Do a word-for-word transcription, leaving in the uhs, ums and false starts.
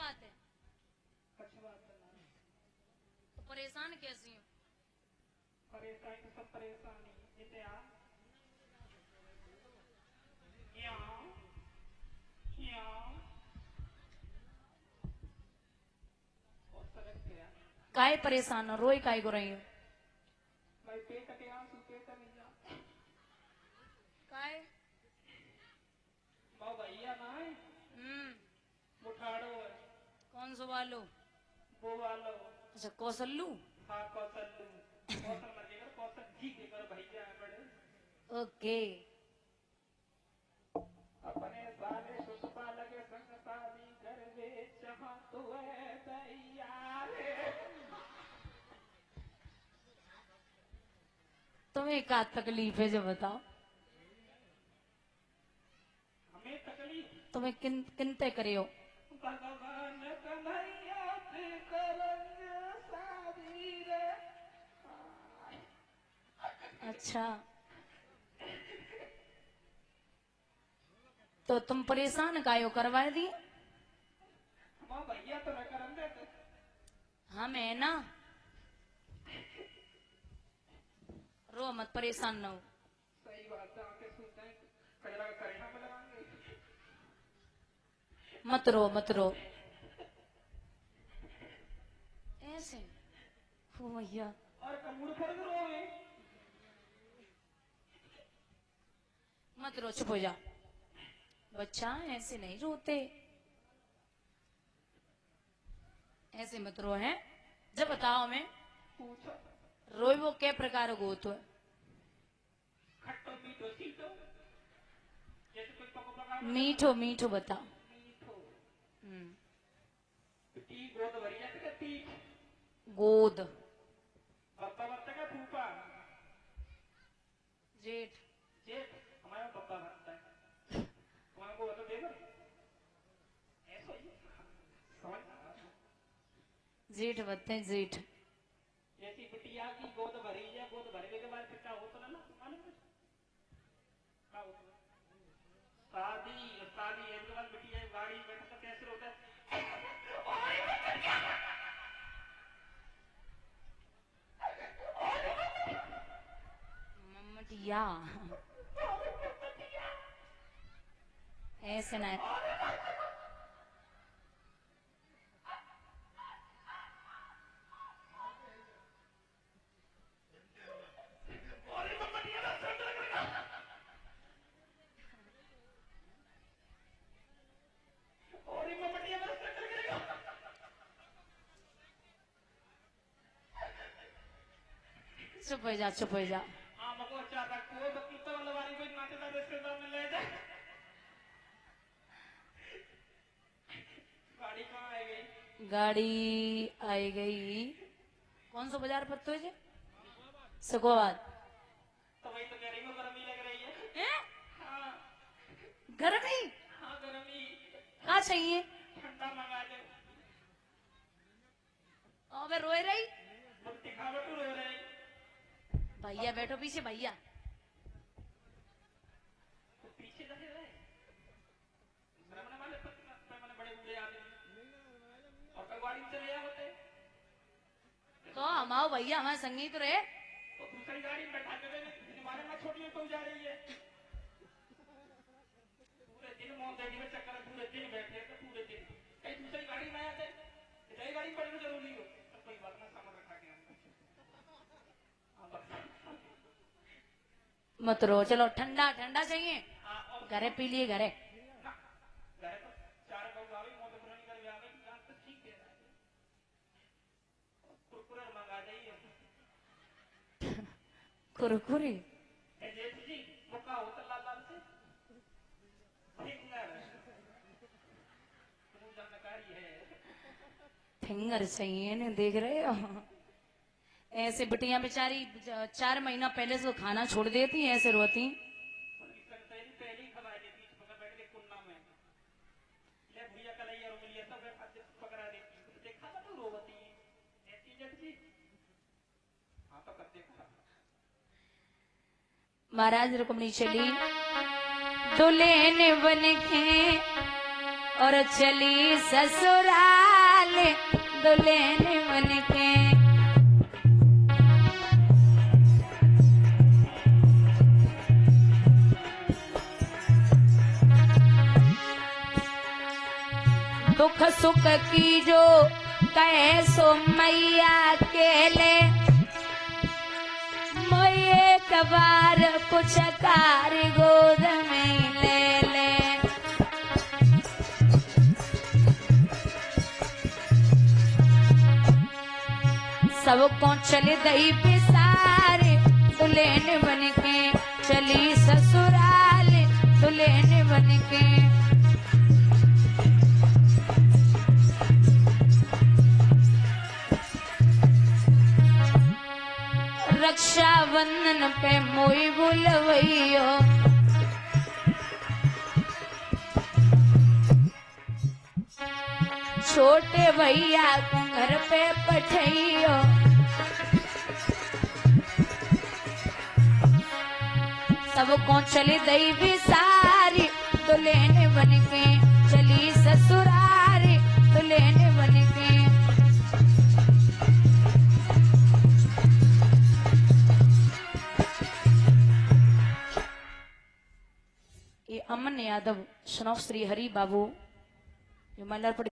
बात है? अच्छी बात है ना। तो परेशान कैसी हूँ? परेशानी तो सब परेशानी जिते आ यहाँ यहाँ और सड़क पे आ काय परेशान हो? रोई काय को रही हो? भाई पेट के आंसू पेट में जा काय? माँ भैया ना है हम्म मुठाड़ो है। कौन सो वालो? वो वालो अच्छा कौशल्लू। हाँ कौशल कौशल मर गया कौशल जी के कर भैया है बड़े। ओके। अपने साले सुसपा लगे संग साली घर वे जहाँ तो है दैया रे। तुम्हें क्या तकलीफ है जो बताओ? हमें तकलीफ तुम्हें किन किन तय करे हो? भगवान कन्हैया से करंग सारी रे। अच्छा तो तुम परेशान कायो करवा दी? माँ भैया तो मैं करम देते। हम है ना, रो मत, परेशान न हो। सही बात है आके सुनते हैं कजरा का करेना में लगाएंगे। मत रो मत रो ऐसे। ओ भैया और कमूड़ फड़ के रोवे। मत रो, चुप हो जा बच्चा, ऐसे नहीं रोते, ऐसे मत रो है। जब बताओ मैं पूछो रोई वो क्या प्रकार को तो है? खट्टो मीठो सीटो जैसे कोई पको पका मीठो मीठो बताओ। मीठो हम्म टी गोद भरी जाती है टी गोद। पप्पा भरता का फूफा जेठ। जेठ हमारे पप्पा भरता है तुम्हारे को बता देगा ऐसा ही समझ जेठ बत्ते जेठ। जैसी बिटिया की गोद भरी है गोद भरने के बाद फिर क्या होता ना मालूम है क्या होता है? शादी शादी एक के बाद बिटिया गाड़ी में बैठा तो कैसे होता है? मम्मटिया ऐसे ना। चुप हो जा चुप हो जा। हाँ मको अच्छा था कोई बच्ची तो वाला वाली कोई नातेदार रिश्तेदार में ले जाए। गाड़ी कहाँ आ गई? गाड़ी आई गई। कौन सा बाजार पर तो है? सकोवाद। तो वही तो कह रही हूँ गर्मी लग रही है। हैं? हाँ गर्मी? हाँ गर्मी क्या चाहिए? ठंडा मंगा दे। अबे रोए रही बुट्टी खावट रो रही। भैया बैठो पीछे भैया। तो पीछे लगे रहे रमने वाले पैमाने बड़े बूढ़े आदमी और कल गाड़ी में चले आए होते तो हम आओ भैया, हमारे संगीत रहे तो दूसरी गाड़ी में बैठा के हमारे में छोटी तो जा रही है। पूरे दिन मोहन रेडी में चक्कर पूरे दिन बैठे थे पूरे दिन कहीं दूसरी गाड़ी में आते नई गाड़ी पड़ना जरूरी हो तो कोई बात ना सामान रखा गया। मत रो। चलो ठंडा ठंडा चाहिए? घरे पी लिए घरे। घरे तो चार लोग आवे मोटे पुरानी कर आवे जान तो ठीक है कुरकुरे मंगा जाइए। कुरकुरी जेठ जी मुका होता लाल लाल से फिंगर तुम जानकारी है फिंगर चाहिए ना, देख रहे हो ऐसे बिटिया बेचारी चार महीना पहले से खाना छोड़ देती ऐसे रोती। पहली खबर देती बैठ के कुन्ना में ले भैया कलैया रो मिलिया सब पकड़ा देती देखा था तू रोवती ऐसी जेठ जी। हाँ तो कब देखा महाराज रुक्मणी चली दुल्हन बन के और चली ससुराल दुल्हन बन के। दुख सुख की जो कहे सो मैया केले, मैं एक बार कुछ कार गोद में ले ले। सबको चले दई पिसारे दुल्हन बन के, चली ससुराल दुल्हन बन के। रक्षाबंधन पे मोई बुलवैयो, छोटे भैया को घर पे पठैयो। सबको चली दई बिसारी दुल्हन बन के, चली ससुरारी दुल्हन बन के। ये अमन यादव, स्नो श्री हरि बाबू, हिमालय